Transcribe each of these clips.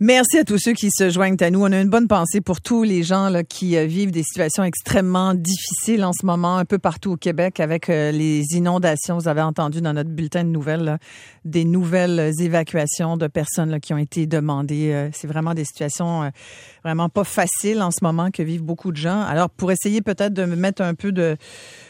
Merci à tous ceux qui se joignent à nous. On a une bonne pensée pour tous les gens là, qui vivent des situations extrêmement difficiles en ce moment, un peu partout au Québec, avec les inondations. Vous avez entendu dans notre bulletin de nouvelles là, des nouvelles évacuations de personnes là, qui ont été demandées. C'est vraiment des situations vraiment pas faciles en ce moment que vivent beaucoup de gens. Alors, pour essayer peut-être de mettre un peu de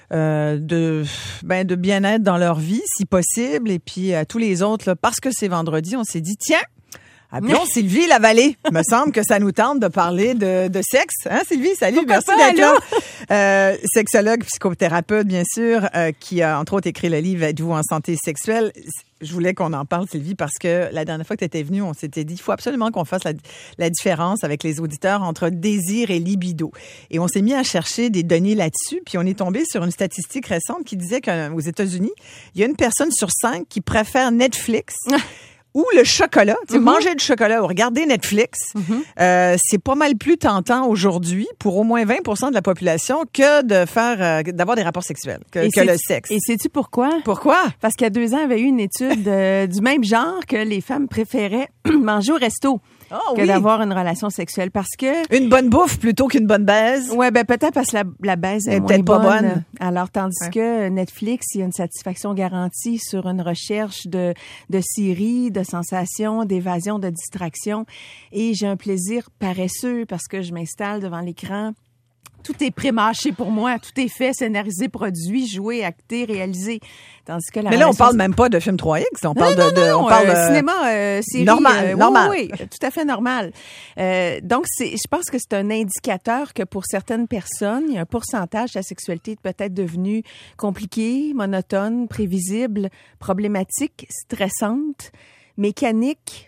bien-être dans leur vie, si possible, et puis à tous les autres, là, parce que c'est vendredi, on s'est dit, tiens, appelons Sylvie Lavallée. Il me semble que ça nous tente de parler de sexe. Hein, Sylvie? Salut, merci d'être là. Sexologue, psychothérapeute, bien sûr, qui a, entre autres, écrit le livre « Êtes-vous en santé sexuelle ». Je voulais qu'on en parle, Sylvie, parce que la dernière fois que tu étais venue, on s'était dit, il faut absolument qu'on fasse la différence avec les auditeurs entre désir et libido. Et on s'est mis à chercher des données là-dessus, puis on est tombé sur une statistique récente qui disait qu'aux États-Unis, il y a une personne sur 5 qui préfère Netflix ou le chocolat, tu sais, manger du chocolat ou regarder Netflix, c'est pas mal plus tentant aujourd'hui pour au moins 20% de la population que d'avoir des rapports sexuels, que le sexe. Et sais-tu pourquoi? Pourquoi? Parce qu'il y a 2 ans, il y avait eu une étude du même genre que les femmes préféraient manger au resto. Que d'avoir une relation sexuelle parce que... Une bonne bouffe plutôt qu'une bonne baise. Ouais, peut-être parce que la baise est peut-être pas bonne. Alors, tandis que Netflix, il y a une satisfaction garantie sur une recherche de séries, de sensations, d'évasion, de distraction. Et j'ai un plaisir paresseux parce que je m'installe devant l'écran. Tout est pré-mâché pour moi. Tout est fait, scénarisé, produit, joué, acté, réalisé. Tandis que mais là, on parle même pas de film 3X. On parle on parle cinéma, série. Normal. Oui, tout à fait normal. Donc, je pense que c'est un indicateur que pour certaines personnes, il y a un pourcentage de la sexualité peut-être devenue compliquée, monotone, prévisible, problématique, stressante, mécanique.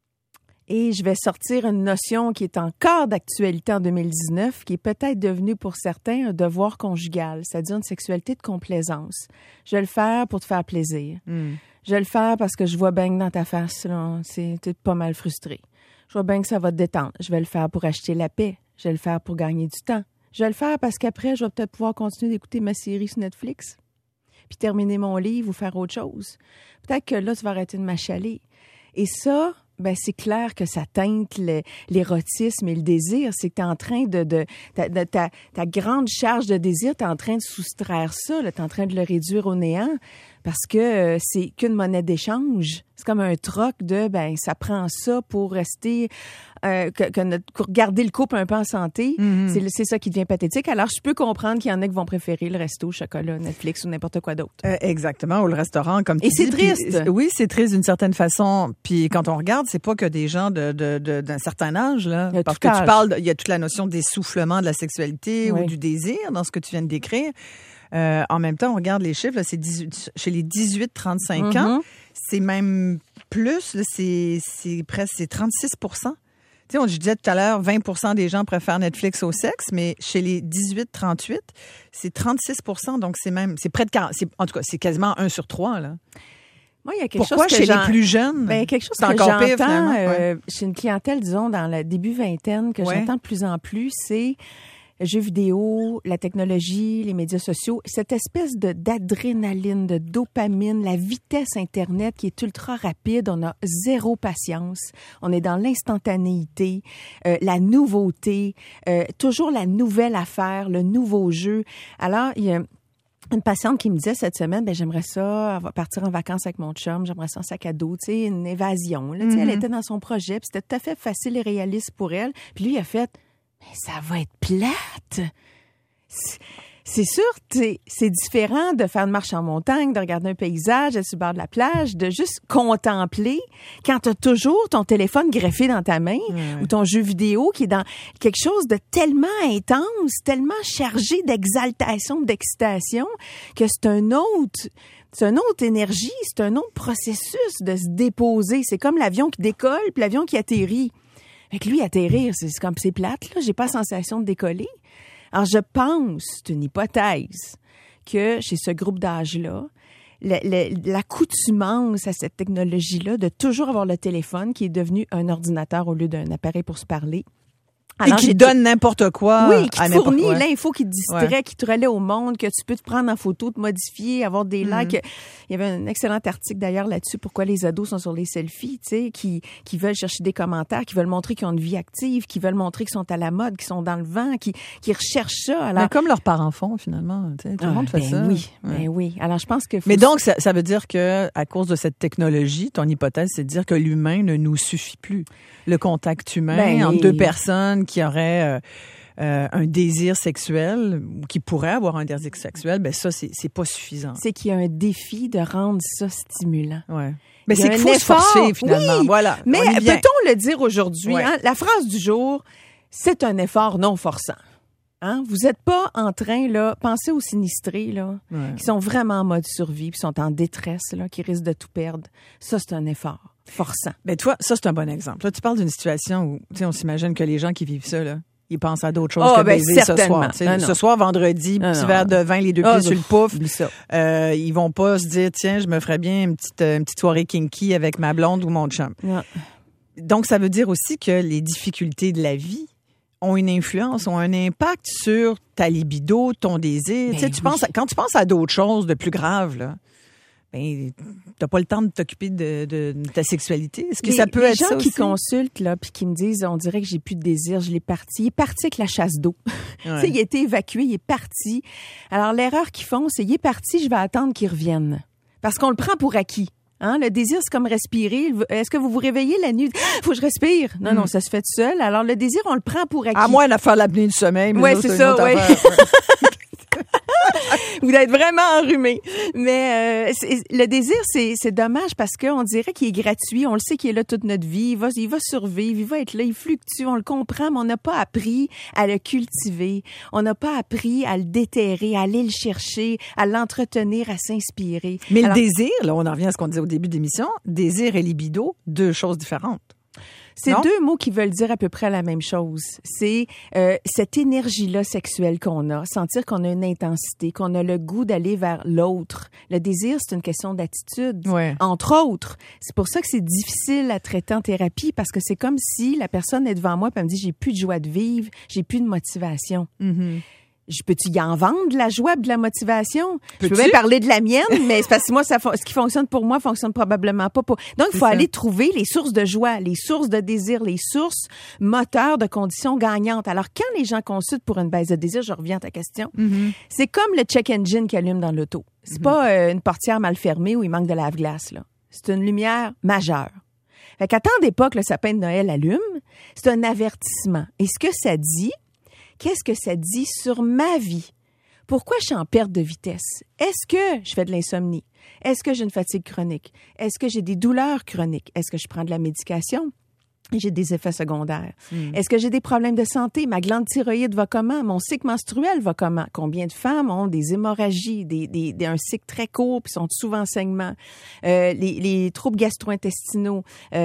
Et je vais sortir une notion qui est encore d'actualité en 2019, qui est peut-être devenue pour certains un devoir conjugal, c'est-à-dire une sexualité de complaisance. Je vais le faire pour te faire plaisir. Je vais le faire parce que je vois bien que dans ta face, là, t'es pas mal frustré. Je vois bien que ça va te détendre. Je vais le faire pour acheter la paix. Je vais le faire pour gagner du temps. Je vais le faire parce qu'après, je vais peut-être pouvoir continuer d'écouter ma série sur Netflix, puis terminer mon livre ou faire autre chose. Peut-être que là, tu vas arrêter de m'achaler. Et ça... c'est clair que ça teinte l'érotisme et le désir. C'est que tu es en train ta grande charge de désir, tu es en train de soustraire ça, tu es en train de le réduire au néant parce que c'est qu'une monnaie d'échange. C'est comme un troc de, ça prend ça pour rester, pour garder le couple un peu en santé. C'est ça qui devient pathétique. Alors, je peux comprendre qu'il y en a qui vont préférer le resto, le chocolat, Netflix ou n'importe quoi d'autre. Exactement, ou le restaurant, comme tu dis. Et c'est triste. Puis, oui, c'est triste d'une certaine façon. Puis quand on regarde, c'est pas que des gens d'un certain âge, là. Parce que tu parles, il y a toute la notion d'essoufflement de la sexualité ou du désir dans ce que tu viens de décrire. En même temps, on regarde les chiffres, là, chez les 18-35 ans, c'est même plus, là, c'est presque 36%. Tu sais, je disais tout à l'heure, 20% des gens préfèrent Netflix au sexe, mais chez les 18-38, c'est 36%, donc c'est près de 40, en tout cas, c'est quasiment 1 sur 3, là. Moi, il y a quelque Pourquoi chose que chez les plus jeunes? Quelque chose c'est que encore j'entends pire, finalement. chez une clientèle, disons, dans le début vingtaine, que j'entends de plus en plus, c'est jeux vidéo, la technologie, les médias sociaux, cette espèce d'adrénaline, de dopamine, la vitesse Internet qui est ultra rapide, on a zéro patience, on est dans l'instantanéité, la nouveauté, toujours la nouvelle affaire, le nouveau jeu. Alors, il y a une patiente qui me disait cette semaine, j'aimerais ça partir en vacances avec mon chum, j'aimerais ça un sac à dos, tu sais, une évasion. Là, elle était dans son projet, puis c'était tout à fait facile et réaliste pour elle. Puis lui, il a fait, mais ça va être plate. C'est sûr, c'est différent de faire une marche en montagne, de regarder un paysage, d'être sur le bord de la plage, de juste contempler quand tu as toujours ton téléphone greffé dans ta main ou ton jeu vidéo qui est dans quelque chose de tellement intense, tellement chargé d'exaltation, d'excitation, que c'est une autre énergie, c'est un autre processus de se déposer. C'est comme l'avion qui décolle puis l'avion qui atterrit. Fait que lui, atterrir, c'est plate, là. J'ai pas la sensation de décoller. Alors, je pense, c'est une hypothèse, que chez ce groupe d'âge-là, l'accoutumance à cette technologie-là, de toujours avoir le téléphone qui est devenu un ordinateur au lieu d'un appareil pour se parler, Alors, et qui donne n'importe quoi. Oui, qui te fournit l'info, qui te distrait, qui te relaie au monde, que tu peux te prendre en photo, te modifier, avoir des likes. Il y avait un excellent article d'ailleurs là-dessus, pourquoi les ados sont sur les selfies, tu sais, qui veulent chercher des commentaires, qui veulent montrer qu'ils ont une vie active, qui veulent montrer qu'ils sont à la mode, qu'ils sont dans le vent, qui recherchent ça. Alors, mais comme leurs parents font, finalement. Tu sais, tout le monde fait ça. Oui, ben oui. Alors, je pense que... Mais donc, ça veut dire que à cause de cette technologie, ton hypothèse, c'est de dire que l'humain ne nous suffit plus. Le contact humain entre deux personnes qui auraient un désir sexuel ou qui pourraient avoir un désir sexuel, ben ça, c'est pas suffisant. C'est qu'il y a un défi de rendre ça stimulant. Ouais. Mais c'est qu'il faut se forcer, finalement. Oui, voilà. Mais peut-on le dire aujourd'hui? Ouais. Hein? La phrase du jour, c'est un effort non forçant. Hein? Vous n'êtes pas en train, là, pensez aux sinistrés, là, qui sont vraiment en mode survie, qui sont en détresse, là, qui risquent de tout perdre. Ça, c'est un effort forçant. Ben toi, ça, c'est un bon exemple. Là, tu parles d'une situation où, tu sais, on s'imagine que les gens qui vivent ça, là, ils pensent à d'autres choses que baiser ce soir. Ce soir, vendredi, petit verre de vin, les deux pieds sur le pouf. Ils vont pas se dire, tiens, je me ferais bien une petite soirée kinky avec ma blonde ou mon chum. Non. Donc, ça veut dire aussi que les difficultés de la vie ont une influence, ont un impact sur ta libido, ton désir. Ben, quand tu penses à d'autres choses de plus graves, là, ben, t'as pas le temps de t'occuper de ta sexualité. Est-ce que ça peut être ça aussi? Les gens qui consultent, là, puis qui me disent, on dirait que j'ai plus de désir, je l'ai parti. Il est parti avec la chasse d'eau. Ouais. Il a été évacué, il est parti. Alors, l'erreur qu'ils font, c'est, il est parti, je vais attendre qu'il revienne. Parce qu'on le prend pour acquis. Hein, le désir, c'est comme respirer. Est-ce que vous vous réveillez la nuit? Faut que je respire. Non, non, ça se fait tout seul. Alors, le désir, on le prend pour acquis. À moins de faire l'apnée du sommeil. Oui, c'est ça, oui. Vous êtes vraiment enrhumé. Mais le désir, c'est dommage parce qu'on dirait qu'il est gratuit. On le sait qu'il est là toute notre vie. Il va survivre, il va être là, il fluctue, on le comprend, mais on n'a pas appris à le cultiver. On n'a pas appris à le déterrer, à aller le chercher, à l'entretenir, à s'inspirer. Mais alors, le désir, là, on en revient à ce qu'on disait au début de l'émission, désir et libido, deux choses différentes. C'est deux mots qui veulent dire à peu près la même chose. C'est cette énergie-là sexuelle qu'on a, sentir qu'on a une intensité, qu'on a le goût d'aller vers l'autre. Le désir, c'est une question d'attitude, entre autres. C'est pour ça que c'est difficile à traiter en thérapie, parce que c'est comme si la personne est devant moi et elle me dit « j'ai plus de joie de vivre, j'ai plus de motivation ». Peux-tu y en vendre de la joie et de la motivation? Je peux bien parler de la mienne, mais c'est parce que moi, ce qui fonctionne pour moi fonctionne probablement pas pour... Donc, il faut aller trouver les sources de joie, les sources de désir, les sources moteurs de conditions gagnantes. Alors, quand les gens consultent pour une baisse de désir, je reviens à ta question, c'est comme le check engine qui allume dans l'auto. C'est pas une portière mal fermée où il manque de lave-glace, là. C'est une lumière majeure. Fait qu'attendez pas que le sapin de Noël allume. C'est un avertissement. Et ce que ça dit... Qu'est-ce que ça dit sur ma vie? Pourquoi je suis en perte de vitesse? Est-ce que je fais de l'insomnie? Est-ce que j'ai une fatigue chronique? Est-ce que j'ai des douleurs chroniques? Est-ce que je prends de la médication? Et j'ai des effets secondaires. Est-ce que j'ai des problèmes de santé? Ma glande thyroïde va comment? Mon cycle menstruel va comment? Combien de femmes ont des hémorragies, un cycle très court puis sont souvent en saignement? Les troubles gastro-intestinaux,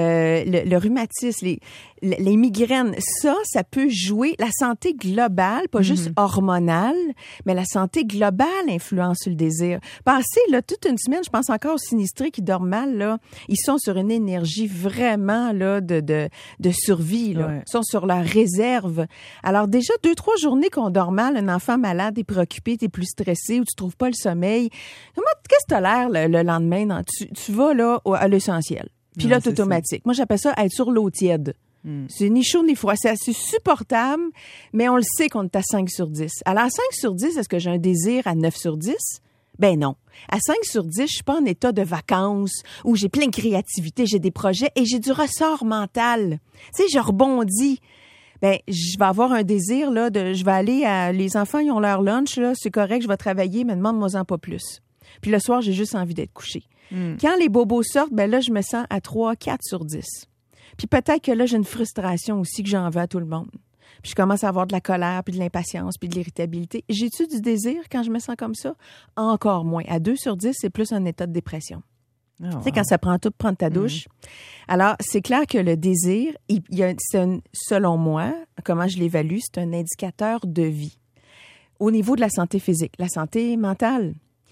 le rhumatisme, les migraines, ça peut jouer. La santé globale, pas juste hormonale, mais la santé globale influence sur le désir. Pensez, là, toute une semaine, je pense encore aux sinistrés qui dorment mal, là. Ils sont sur une énergie vraiment, là, de survie, là. Ils sont sur leur réserve. Alors, déjà, 2-3 journées qu'on dort mal, un enfant malade est préoccupé, t'es plus stressé ou tu trouves pas le sommeil. Qu'est-ce que t'as l'air le lendemain? Tu vas, là, à l'essentiel. Pilote automatique. Moi, j'appelle ça être sur l'eau tiède. C'est ni chaud ni froid. C'est assez supportable, mais on le sait qu'on est à 5 sur 10. Alors, à 5 sur 10, est-ce que j'ai un désir à 9 sur 10? Ben non. À 5 sur 10, je suis pas en état de vacances où j'ai plein de créativité, j'ai des projets et j'ai du ressort mental. Tu sais, je rebondis. Ben, je vais avoir un désir, là, je vais aller les enfants, ils ont leur lunch, là, c'est correct, je vais travailler, mais demande-moi-en pas plus. Puis le soir, j'ai juste envie d'être couché. Quand les bobos sortent, ben là, je me sens à 3, 4 sur 10. Puis peut-être que là, j'ai une frustration aussi que j'en veux à tout le monde. Puis je commence à avoir de la colère, puis de l'impatience, puis de l'irritabilité. J'ai-tu du désir quand je me sens comme ça? Encore moins. À 2 sur 10, c'est plus un état de dépression. Tu sais, quand ça prend tout de prendre ta douche. Alors, c'est clair que le désir, selon moi, comment je l'évalue, c'est un indicateur de vie. Au niveau de la santé physique, la santé mentale,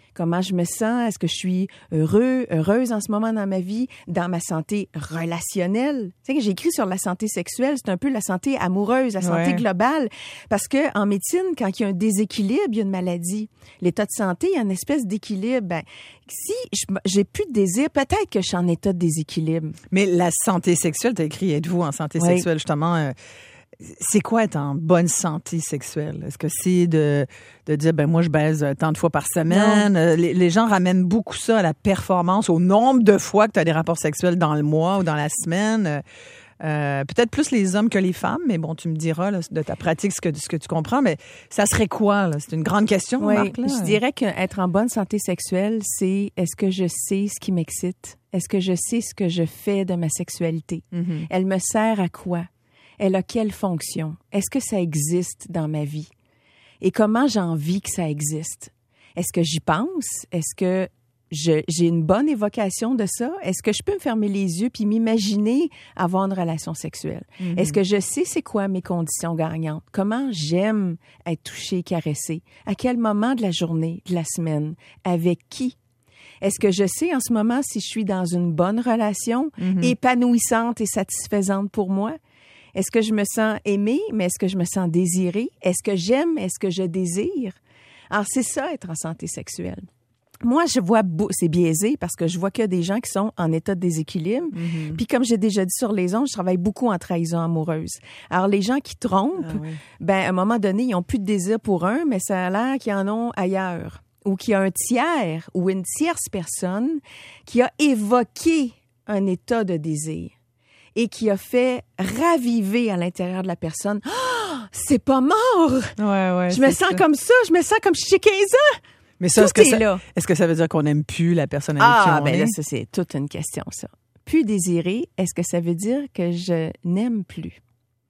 Comment je me sens? Est-ce que je suis heureuse en ce moment dans ma vie, dans ma santé relationnelle? Tu sais que j'ai écrit sur la santé sexuelle, c'est un peu la santé amoureuse, la santé globale. Parce que en médecine, quand il y a un déséquilibre, il y a une maladie. L'état de santé, il y a une espèce d'équilibre. Ben, si j'ai plus de désir, peut-être que je suis en état de déséquilibre. Mais la santé sexuelle, tu as écrit « Êtes-vous en santé sexuelle » justement c'est quoi être en bonne santé sexuelle? Est-ce que c'est de dire, ben moi, je baise tant de fois par semaine? Les gens ramènent beaucoup ça à la performance, au nombre de fois que tu as des rapports sexuels dans le mois ou dans la semaine. Peut-être plus les hommes que les femmes, mais bon, tu me diras là, de ta pratique ce que tu comprends, mais ça serait quoi? Là? C'est une grande question, Marc. Là. Je dirais qu'être en bonne santé sexuelle, c'est est-ce que je sais ce qui m'excite? Est-ce que je sais ce que je fais de ma sexualité? Mm-hmm. Elle me sert à quoi? Elle a quelle fonction? Est-ce que ça existe dans ma vie? Et comment j'ai envie que ça existe? Est-ce que j'y pense? Est-ce que j'ai une bonne évocation de ça? Est-ce que je peux me fermer les yeux puis m'imaginer avoir une relation sexuelle? Mm-hmm. Est-ce que je sais c'est quoi mes conditions gagnantes? Comment j'aime être touchée, caressée? À quel moment de la journée, de la semaine? Avec qui? Est-ce que je sais en ce moment si je suis dans une bonne relation, épanouissante et satisfaisante pour moi? Est-ce que je me sens aimée, mais est-ce que je me sens désirée? Est-ce que j'aime? Est-ce que je désire? Alors, c'est ça, être en santé sexuelle. Moi, je vois, c'est biaisé parce que je vois qu'il y a des gens qui sont en état de déséquilibre. Mm-hmm. Puis comme j'ai déjà dit sur les ondes, je travaille beaucoup en trahison amoureuse. Alors, les gens qui trompent, ben à un moment donné, ils n'ont plus de désir pour un, mais ça a l'air qu'ils en ont ailleurs. Ou qu'il y a un tiers ou une tierce personne qui a évoqué un état de désir et qui a fait raviver à l'intérieur de la personne. Oh, c'est pas mort! Je me sens comme ça, je me sens comme chez 15 ans. Mais ça, est-ce que ça veut dire qu'on n'aime plus la personne avec qui on est? Là, ça, c'est toute une question, ça. Plus désirer, est-ce que ça veut dire que je n'aime plus?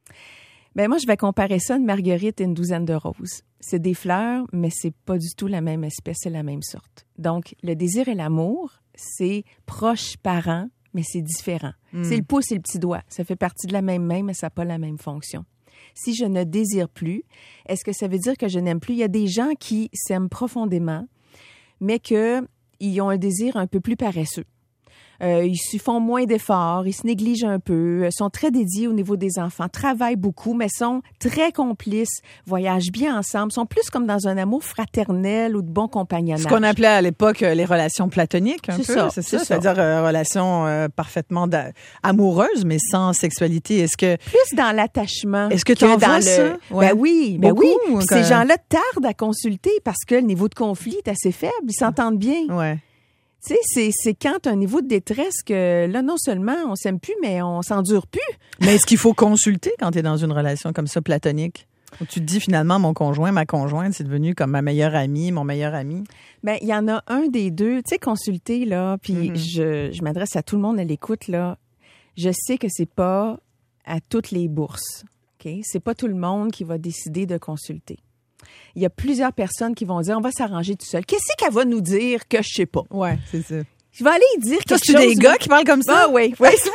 Ben moi, je vais comparer ça à une marguerite et une douzaine de roses. C'est des fleurs, mais c'est pas du tout la même espèce, c'est la même sorte. Donc, le désir et l'amour, c'est proche parent, mais c'est différent. C'est le pouce et le petit doigt. Ça fait partie de la même main, mais ça n'a pas la même fonction. Si je ne désire plus, est-ce que ça veut dire que je n'aime plus? Il y a des gens qui s'aiment profondément, mais qu'ils ont un désir un peu plus paresseux. Ils se font moins d'efforts, ils se négligent un peu, sont très dédiés au niveau des enfants, travaillent beaucoup, mais sont très complices, voyagent bien ensemble, sont plus comme dans un amour fraternel ou de bon compagnonnage. Ce qu'on appelait à l'époque les relations platoniques, un peu. C'est ça. C'est-à-dire relations parfaitement amoureuses, mais sans sexualité. Est-ce que plus dans l'attachement. Est-ce que tu en vois ça? Ben oui. Puis ces gens-là tardent à consulter parce que le niveau de conflit est assez faible, ils s'entendent bien. Ouais. Tu sais, c'est quand tu as un niveau de détresse que là, non seulement on s'aime plus, mais on s'endure plus. Mais est-ce qu'il faut consulter quand tu es dans une relation comme ça, platonique? Où tu te dis finalement, mon conjoint, ma conjointe, c'est devenu comme ma meilleure amie, mon meilleur ami? Bien, il y en a un des deux. Tu sais, consulter, là, puis je m'adresse à tout le monde à l'écoute, là. Je sais que c'est pas à toutes les bourses, OK? C'est pas tout le monde qui va décider de consulter. Il y a plusieurs personnes qui vont dire, on va s'arranger tout seul. Qu'est-ce qu'elle va nous dire que je sais pas? Ouais, c'est ça. Je vais aller dire quelque chose. C'est des gars qui parlent comme ça? Ah oui.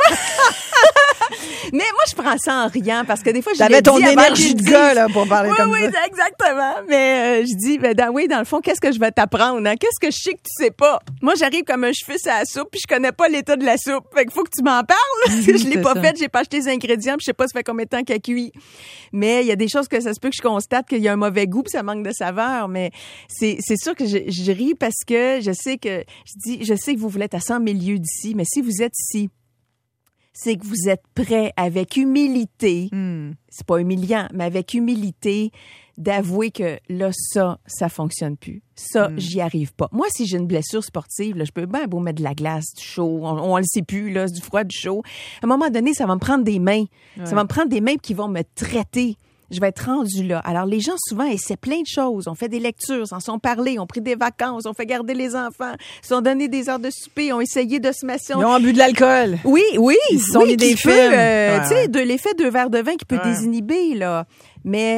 Mais moi, je prends ça en riant parce que des fois, je l'ai dit. T'avais ton énergie de gars, là, pour parler comme ça. Oui, exactement. Mais je dis, dans le fond, qu'est-ce que je vais t'apprendre? Hein? Qu'est-ce que je sais que tu sais pas? Moi, j'arrive comme un cheveu à la soupe puis je connais pas l'état de la soupe. Fait qu'il faut que tu m'en parles. Je l'ai pas faite, j'ai pas acheté les ingrédients puis je sais pas ça fait combien de temps qu'elle cuit. Mais il y a des choses que ça se peut que je constate qu'il y a un mauvais goût puis ça manque de saveur. Mais c'est sûr que je ris parce que je sais que vous voulez être à 100 000 lieues d'ici, mais si vous êtes ici, c'est que vous êtes prêt avec humilité, c'est pas humiliant, mais avec humilité, d'avouer que là, ça fonctionne plus. Ça, j'y arrive pas. Moi, si j'ai une blessure sportive, là, je peux bien beau mettre de la glace, du chaud, on le sait plus, là, du froid, du chaud. À un moment donné, ça va me prendre des mains. Ouais. Ça va me prendre des mains qui vont me traiter. Je vais être rendue là. Alors, les gens, souvent, essaient plein de choses. On fait des lectures, s'en sont parlé, ont pris des vacances, ont fait garder les enfants, se sont donné des heures de souper, ont essayé de se masser. Ils ont bu de l'alcool. Oui. Ils se sont mis des films. Tu sais, l'effet 2 verres de vin qui peut désinhiber, là. Mais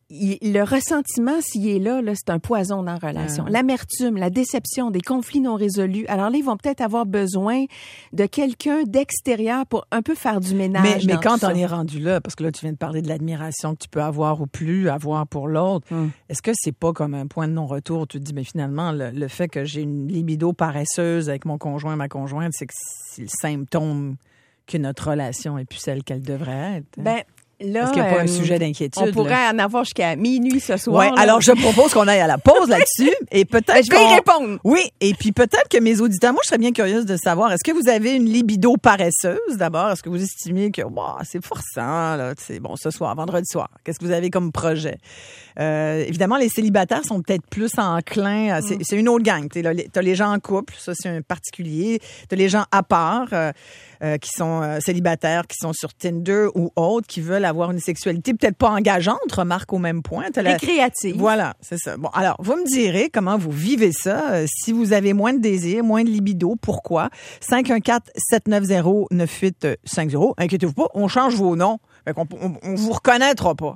le ressentiment, s'il est là, c'est un poison dans la relation. L'amertume, la déception, des conflits non résolus. Alors là, ils vont peut-être avoir besoin de quelqu'un d'extérieur pour un peu faire du ménage. Mais quand on est rendu là, parce que là, tu viens de parler de l'admiration que tu peux avoir ou plus avoir pour l'autre, est-ce que c'est pas comme un point de non-retour? Tu te dis, mais finalement, le fait que j'ai une libido paresseuse avec mon conjoint, ma conjointe, c'est que c'est le symptôme que notre relation est plus celle qu'elle devrait être. Ben, là, est-ce qu'il n'y a pas un sujet d'inquiétude? On pourrait en avoir jusqu'à minuit ce soir. Ouais, alors je propose qu'on aille à la pause là-dessus et peut-être je vais y répondre. Oui, et puis peut-être que mes auditeurs, moi je serais bien curieuse de savoir, est-ce que vous avez une libido paresseuse d'abord? Est-ce que vous estimez que c'est forçant, là, c'est bon, ce soir, vendredi soir? Qu'est-ce que vous avez comme projet? Évidemment, les célibataires sont peut-être plus enclins. C'est une autre gang. T'as les gens en couple, ça c'est un particulier. T'as les gens à part qui sont célibataires, qui sont sur Tinder ou autres, qui veulent avoir une sexualité peut-être pas engageante, remarque au même point. Récréative. Voilà, c'est ça. Bon, alors, vous me direz comment vous vivez ça. Si vous avez moins de désir, moins de libido, pourquoi? 514-790-9850. Inquiétez-vous pas, on change vos noms. Fait qu'on on vous reconnaîtra pas.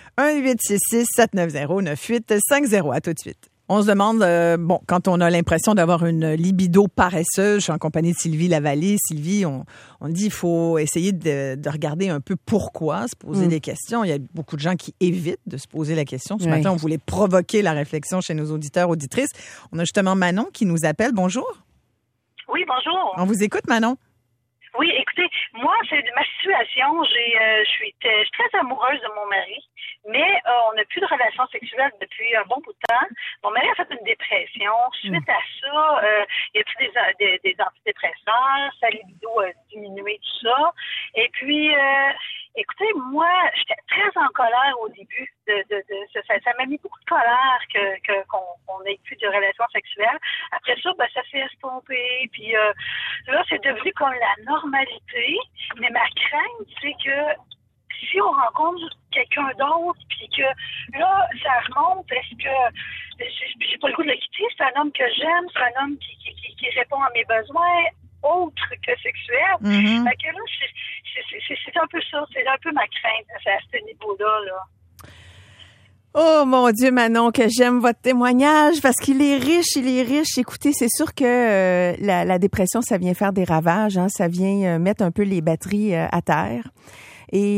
1-866-790-9850. À tout de suite. On se demande, quand on a l'impression d'avoir une libido paresseuse, je suis en compagnie de Sylvie Lavallée. Sylvie, on dit il faut essayer de regarder un peu pourquoi, se poser des questions. Il y a beaucoup de gens qui évitent de se poser la question. Ce matin, on voulait provoquer la réflexion chez nos auditeurs, auditrices. On a justement Manon qui nous appelle. Bonjour. Oui, bonjour. On vous écoute, Manon. Oui, écoutez, moi, c'est ma situation. Je suis très amoureuse de mon mari, mais on n'a plus de relation sexuelle depuis un bon bout de temps. Mon mari a fait une dépression. Suite à ça, il a pris des antidépresseurs, sa libido a diminué, tout ça. Et puis, écoutez, moi, j'étais très en colère au début. Ça m'a mis beaucoup de colère qu'on n'ait plus de relations sexuelles. Après ça, ça s'est estompé. Puis là, c'est devenu comme la normalité. Mais ma crainte, c'est que si on rencontre quelqu'un d'autre, puis que là, ça remonte, est-ce que j'ai pas le goût de le quitter? C'est un homme que j'aime, c'est un homme qui répond à mes besoins autres que sexuels. Fait que là, c'est un peu ça, c'est un peu ma crainte à ce niveau-là, là. Oh mon Dieu, Manon, que j'aime votre témoignage parce qu'il est riche, Écoutez, c'est sûr que la dépression, ça vient faire des ravages, hein, ça vient mettre un peu les batteries à terre. Et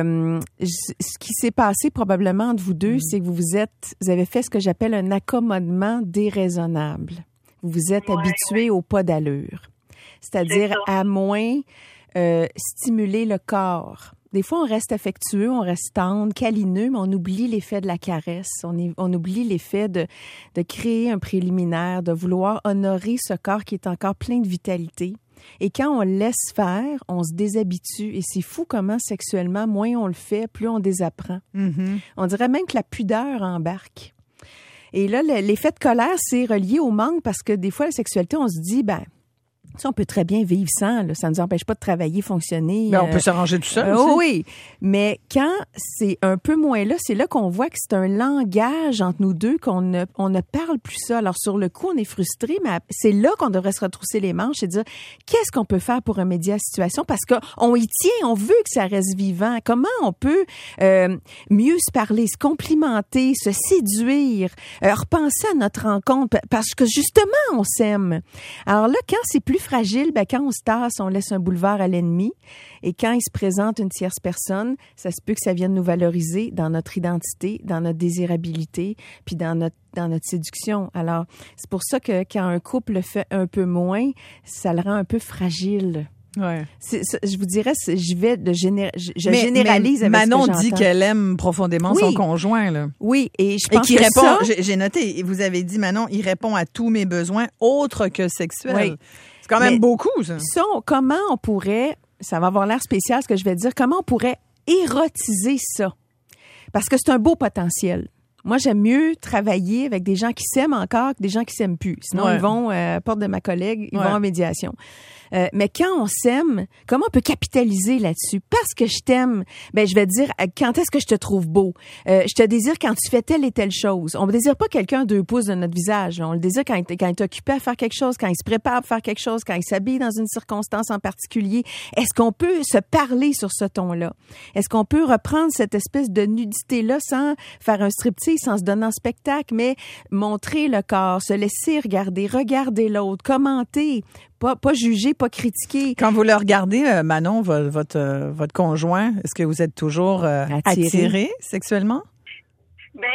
ce qui s'est passé probablement entre vous deux, c'est que vous avez fait ce que j'appelle un accommodement déraisonnable. Vous vous êtes habitué au pas d'allure, c'est-à-dire à moins stimuler le corps. Des fois, on reste affectueux, on reste tendre, câlineux, mais on oublie l'effet de la caresse. On oublie l'effet de créer un préliminaire, de vouloir honorer ce corps qui est encore plein de vitalité. Et quand on le laisse faire, on se déshabitue. Et c'est fou comment, sexuellement, moins on le fait, plus on désapprend. On dirait même que la pudeur embarque. Et là, l'effet de colère, c'est relié au manque parce que des fois, la sexualité, on se dit, ça, on peut très bien vivre sans, là. Ça ne nous empêche pas de travailler, fonctionner. Mais on peut s'arranger tout seul aussi. Oui, mais quand c'est un peu moins là, c'est là qu'on voit que c'est un langage entre nous deux, qu'on ne parle plus ça. Alors, sur le coup, on est frustré, mais c'est là qu'on devrait se retrousser les manches et dire qu'est-ce qu'on peut faire pour remédier à la situation? Parce qu'on y tient, on veut que ça reste vivant. Comment on peut mieux se parler, se complimenter, se séduire, repenser à notre rencontre? Parce que justement, on s'aime. Alors là, quand c'est plus fragile, quand on se tasse, on laisse un boulevard à l'ennemi. Et quand il se présente une tierce personne, ça se peut que ça vienne nous valoriser dans notre identité, dans notre désirabilité, puis dans notre séduction. Alors, c'est pour ça que quand un couple le fait un peu moins, ça le rend un peu fragile. Ouais. Je vous dirais, généralise avec Manon ce que j'entends. dit qu'elle aime profondément son conjoint, là. Oui, et je pense qu'il que répond. ça... J'ai noté, vous avez dit, Manon, il répond à tous mes besoins autres que sexuels. Oui. C'est quand même beaucoup, ça. Comment on pourrait, ça va avoir l'air spécial ce que je vais dire, comment on pourrait érotiser ça? Parce que c'est un beau potentiel. Moi, j'aime mieux travailler avec des gens qui s'aiment encore que des gens qui s'aiment plus. Sinon, ils vont, porte de ma collègue, ils vont en médiation. Mais quand on s'aime, comment on peut capitaliser là-dessus? Parce que je t'aime, ben je vais te dire quand est-ce que je te trouve beau. Je te désire quand tu fais telle et telle chose. On ne désire pas quelqu'un à 2 pouces de notre visage. On le désire quand il est occupé à faire quelque chose, quand il se prépare à faire quelque chose, quand il s'habille dans une circonstance en particulier. Est-ce qu'on peut se parler sur ce ton-là? Est-ce qu'on peut reprendre cette espèce de nudité-là sans faire un striptease, sans se donner en spectacle, mais montrer le corps, se laisser regarder l'autre, commenter, pas juger, pas critiquer. Quand vous le regardez, Manon, votre conjoint, est-ce que vous êtes toujours attiré sexuellement? Ben,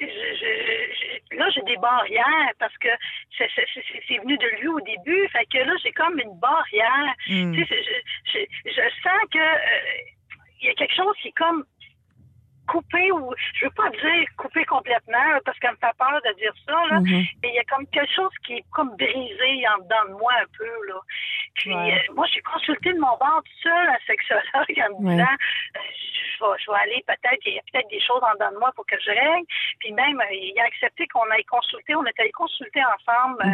là, j'ai des barrières parce que c'est venu de lui au début. Fait que là, j'ai comme une barrière. Tu sais, je sens que il y a quelque chose qui est comme coupé, ou je veux pas dire coupé complètement parce qu'elle me fait peur de dire ça, là. Mais il y a comme quelque chose qui est comme brisé en dedans de moi un peu, là. Puis moi, j'ai consulté de mon bord tout seul un sexologue en me disant je vais aller il y a peut-être des choses en dedans de moi pour que je règle. Puis même, il a accepté qu'on aille consulter. On est allé consulter ensemble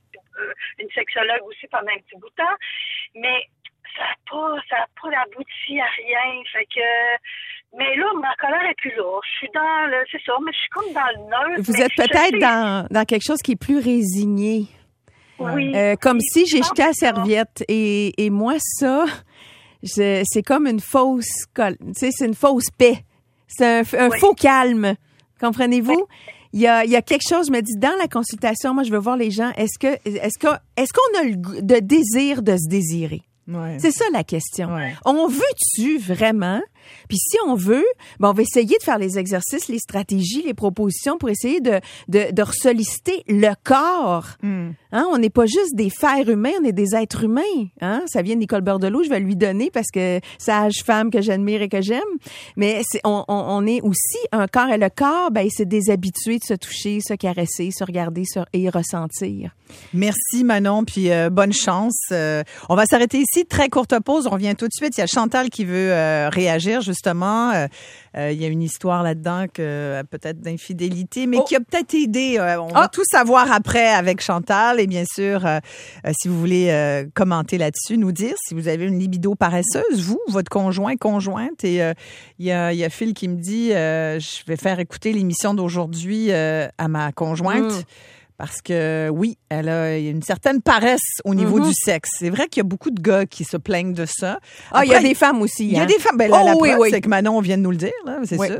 une sexologue aussi pendant un petit bout de temps. Mais ça a pas abouti à rien. Fait que, mais là, ma colère est plus là. Je suis c'est ça, mais je suis comme dans le neutre. Vous êtes peut-être dans quelque chose qui est plus résigné. Oui. Comme si j'ai jeté la serviette. Et moi, ça, c'est comme une fausse, tu sais, c'est une fausse paix. C'est un faux calme. Comprenez-vous? Il y a quelque chose, je me dis, dans la consultation, moi, je veux voir les gens, est-ce qu'on a le désir de se désirer? Ouais. C'est ça la question. Ouais. On veut-tu vraiment? Puis si on veut, ben on va essayer de faire les exercices, les stratégies, les propositions pour essayer de ressolliciter le corps. Hein? On n'est pas juste des fers humains, on est des êtres humains. Hein? Ça vient de Nicole Bordelot, je vais lui donner parce que sage femme que j'admire et que j'aime. Mais on est aussi un corps, et le corps, ben c'est des habitués de se toucher, se caresser, se regarder et ressentir. Merci Manon, puis bonne chance. On va s'arrêter ici, très courte pause, on revient tout de suite. Il y a Chantal qui veut réagir justement. Il y a une histoire là-dedans que peut-être d'infidélité, mais qui a peut-être aidé. On va tout savoir après avec Chantal. Et bien sûr, si vous voulez commenter là-dessus, nous dire si vous avez une libido paresseuse, vous, votre conjointe. Et il y a Phil qui me dit, je vais faire écouter l'émission d'aujourd'hui à ma conjointe. Parce que oui, elle a une certaine paresse au niveau du sexe. C'est vrai qu'il y a beaucoup de gars qui se plaignent de ça. Après, il y a des femmes aussi. Il y a des femmes. Ben, la preuve, c'est que Manon vient de nous le dire. Là, c'est ça.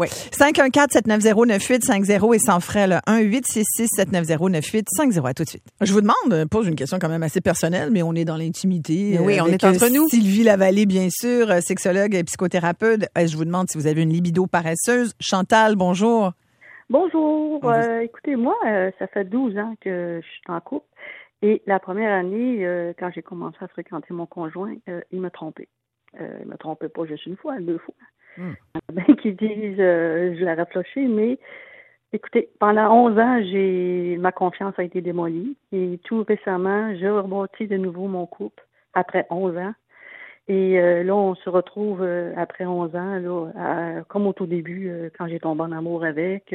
514-790-9850 et sans frais, là, 1-866-790-9850. À tout de suite. Je vous pose une question quand même assez personnelle, mais on est dans l'intimité. Oui, on est entre nous. Sylvie Lavallée, bien sûr, sexologue et psychothérapeute. Je vous demande si vous avez une libido paresseuse. Chantal, bonjour. Bonjour. Écoutez, moi, ça fait 12 ans que je suis en couple. Et la première année, quand j'ai commencé à fréquenter mon conjoint, il m'a trompé. Il m'a trompé pas juste une fois, 2 fois. Il y en a bien qui disent je l'ai réfléchi, mais écoutez, pendant 11 ans, ma confiance a été démolie. Et tout récemment, j'ai rebâti de nouveau mon couple après 11 ans. Et là, on se retrouve après 11 ans, là, comme au tout début, quand j'ai tombé en amour avec.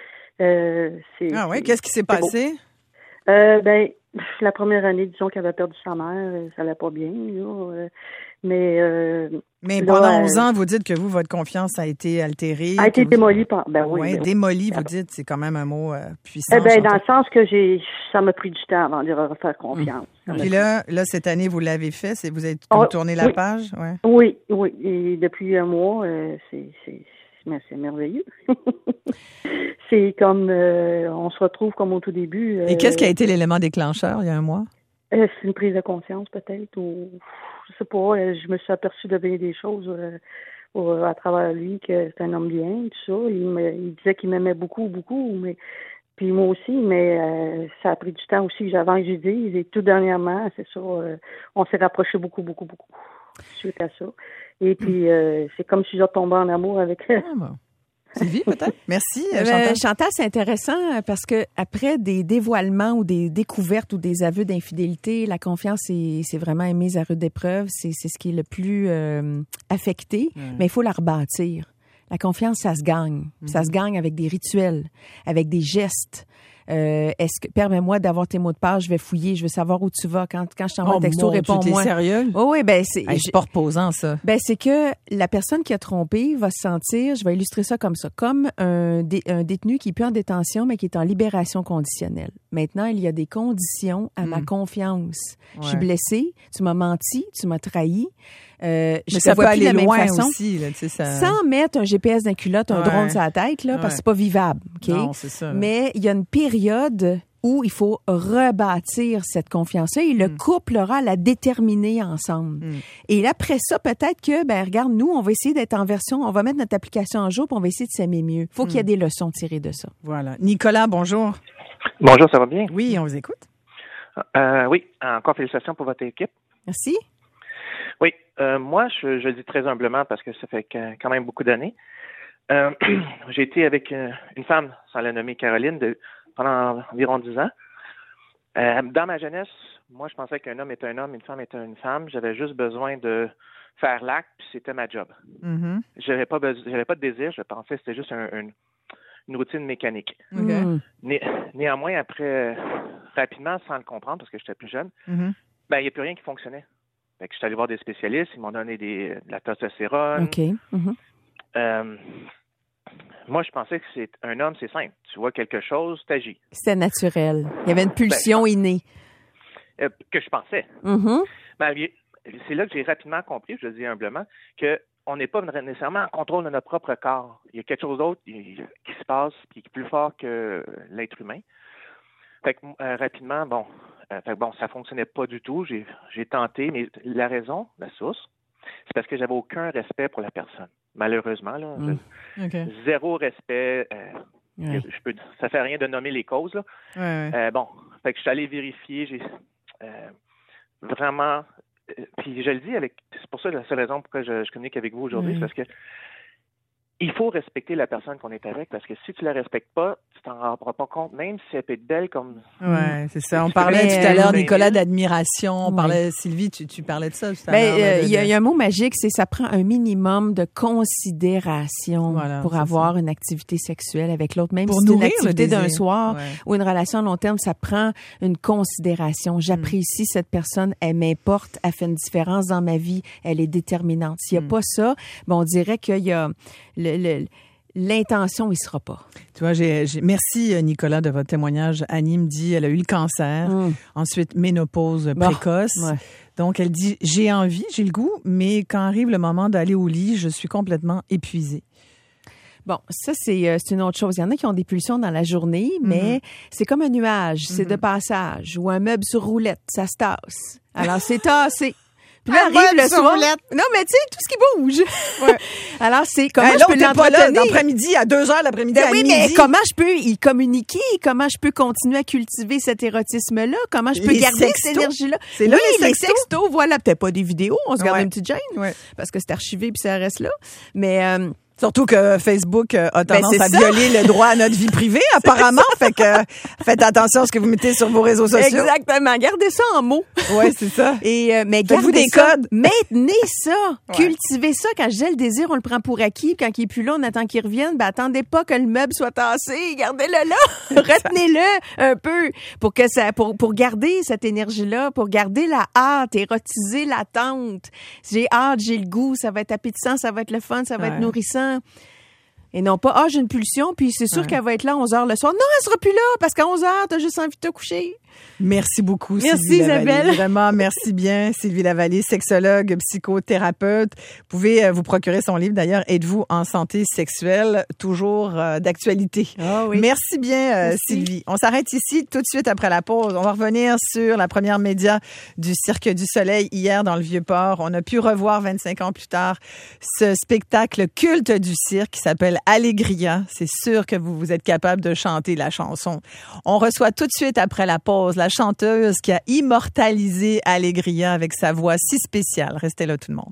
Ah oui, qu'est-ce qui s'est passé? Ben, la première année, disons qu'elle avait perdu sa mère, ça allait pas bien, là. Mais pendant 11 ans, vous dites que votre confiance a été altérée. A été démolie par. Ben oui. Oui, ben démolie, oui. vous dites, c'est quand même un mot puissant. Dans le sens que ça m'a pris du temps avant de refaire confiance. Puis là, cette année, vous l'avez fait, vous avez tourné la page? Ouais. Oui. Et depuis un mois, c'est merveilleux. C'est comme, on se retrouve comme au tout début. Et qu'est-ce qui a été l'élément déclencheur il y a un mois? C'est une prise de conscience peut-être, ou je sais pas, je me suis aperçue de bien des choses à travers lui, que c'est un homme bien, tout ça. Il disait qu'il m'aimait beaucoup, mais puis moi aussi, mais ça a pris du temps aussi, avant que je dise, et tout dernièrement, c'est ça, on s'est rapprochés beaucoup suite à ça. Et puis, c'est comme si je retombais en amour avec elle. Sylvie, peut-être? Merci, Chantal. Chantal, c'est intéressant parce que après des dévoilements ou des découvertes ou des aveux d'infidélité, la confiance c'est vraiment mise à rude épreuve. C'est ce qui est le plus affecté, mais il faut la rebâtir. La confiance, ça se gagne. Ça se gagne avec des rituels, avec des gestes. Permets-moi d'avoir tes mots de passe, je vais fouiller, je veux savoir où tu vas. Quand je t'envoie un texto, réponds-moi. Tu es sérieux? Oh oui, ben c'est. C'est pas reposant, ça. Ben c'est que la personne qui a trompé va se sentir, je vais illustrer ça comme ça, comme un détenu qui est plus en détention, mais qui est en libération conditionnelle. Maintenant, il y a des conditions à ma confiance. Ouais. Je suis blessée, tu m'as menti, tu m'as trahi. Mais ça peut aller loin aussi, là, tu sais, ça... Sans mettre un GPS dans la culotte, un drone sur la tête, là, parce que c'est pas vivable. Okay? Non, c'est ça. Là. Mais il y a une période où il faut rebâtir cette confiance-là et le couple aura à la déterminer ensemble. Et après ça, peut-être que, regarde, nous, on va essayer d'être en version, on va mettre notre application en jour puis on va essayer de s'aimer mieux. Faut qu'il y ait des leçons tirées de ça. Voilà. Nicolas, bonjour. Bonjour, ça va bien? Oui, on vous écoute. Oui, encore félicitations pour votre équipe. Merci. Oui, moi, je le dis très humblement parce que ça fait quand même beaucoup d'années. J'ai été avec une femme, sans la nommer Caroline, pendant environ 10 ans. Dans ma jeunesse, moi, je pensais qu'un homme était un homme, une femme était une femme. J'avais juste besoin de faire l'acte, puis c'était ma job. Mm-hmm. J'avais pas de désir, je pensais que c'était juste une routine mécanique. Okay. Néanmoins, après, rapidement, sans le comprendre, parce que j'étais plus jeune, il n'y a plus rien qui fonctionnait. Fait que je suis allé voir des spécialistes, ils m'ont donné de la testostérone. OK. Mm-hmm. Moi, je pensais que c'est un homme, c'est simple. Tu vois quelque chose, t'agis. C'était naturel. Il y avait une pulsion innée. Que je pensais. Mm-hmm. C'est là que j'ai rapidement compris, je le dis humblement, qu'on n'est pas nécessairement en contrôle de notre propre corps. Il y a quelque chose d'autre qui se passe qui est plus fort que l'être humain. Fait que rapidement, ça fonctionnait pas du tout. J'ai tenté, mais la raison, la source, c'est parce que j'avais aucun respect pour la personne. Malheureusement, là, zéro respect. Ça fait rien de nommer les causes, là. Fait que je suis allé vérifier. J'ai vraiment. Puis je le dis c'est pour ça la seule raison pourquoi je communique avec vous aujourd'hui, c'est parce que il faut respecter la personne qu'on est avec, parce que si tu la respectes pas, tu t'en rendras pas compte, même si elle peut être belle comme... Oui, c'est ça. On parlait tout à l'heure, Nicolas, d'admiration. On parlait, Sylvie, tu parlais de ça tout à l'heure. Il y a un mot magique, c'est ça prend un minimum de considération pour avoir une activité sexuelle avec l'autre. Même si c'est une activité d'un soir ou une relation à long terme, ça prend une considération. J'apprécie cette personne, elle m'importe, elle fait une différence dans ma vie, elle est déterminante. S'il n'y a pas ça, on dirait qu'il y a... L'intention, il sera pas. Tu vois, merci Nicolas de votre témoignage. Annie me dit, elle a eu le cancer, ensuite ménopause précoce. Donc, elle dit, j'ai envie, j'ai le goût, mais quand arrive le moment d'aller au lit, je suis complètement épuisée. Bon, ça, c'est une autre chose. Il y en a qui ont des pulsions dans la journée, mais c'est comme un nuage, c'est de passage, ou un meuble sur roulette, ça se tasse. Alors, c'est tassé. Puis là, arrive le soir. Non, mais tu sais, tout ce qui bouge. Ouais. Alors, c'est comment je peux l'entretenir. L'après-midi, à 2h l'après-midi, à midi. Mais comment je peux y communiquer? Comment je peux continuer à cultiver cet érotisme-là? Comment je peux garder cette énergie-là? C'est là les sextos, voilà. Peut-être pas des vidéos, on se garde une petite gêne. Parce que c'est archivé puis ça reste là. Mais... Surtout que Facebook a tendance à violer le droit à notre vie privée, apparemment. Fait que faites attention à ce que vous mettez sur vos réseaux sociaux. Exactement. Gardez ça en mots. Oui, c'est ça. Mais gardez des codes. Maintenez ça. Cultivez ça. Quand j'ai le désir, on le prend pour acquis. Quand il est plus là, on attend qu'il revienne. Attendez pas que le meuble soit tassé. Gardez-le là. Retenez-le un peu pour que ça, pour garder cette énergie-là, pour garder la hâte, érotiser l'attente. J'ai hâte, j'ai le goût, ça va être appétissant, ça va être le fun, ça va être nourrissant. Et non pas, j'ai une pulsion, puis c'est sûr qu'elle va être là à 11h le soir. Non, elle sera plus là, parce qu'à 11h, t'as juste envie de te coucher. Merci beaucoup, merci, Sylvie Isabelle. Lavallée. Vraiment, merci bien, Sylvie Lavallée, sexologue, psychothérapeute. Vous pouvez vous procurer son livre, d'ailleurs, Êtes-vous en santé sexuelle? Toujours d'actualité. Oh oui. Merci bien, Sylvie. On s'arrête ici tout de suite après la pause. On va revenir sur la première média du Cirque du Soleil hier dans le Vieux-Port. On a pu revoir 25 ans plus tard ce spectacle culte du cirque qui s'appelle Allegria. C'est sûr que vous êtes capable de chanter la chanson. On reçoit tout de suite après la pause la chanteuse qui a immortalisé Allegria avec sa voix si spéciale. Restez là tout le monde.